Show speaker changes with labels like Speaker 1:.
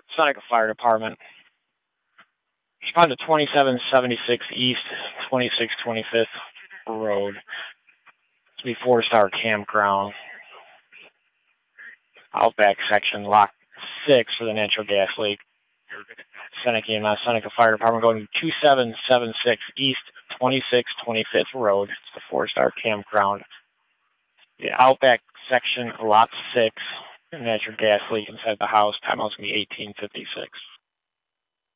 Speaker 1: Seneca Fire Department. Respond to 2776 East 2625th Road. It's be 4-star campground. Outback section, Lot 6 for the natural gas leak. Seneca Fire Department going to 2776 East 2625th Road. It's the 4-star campground. The Outback section, Lot 6, natural gas leak inside the house. Timeout's going to be 1856.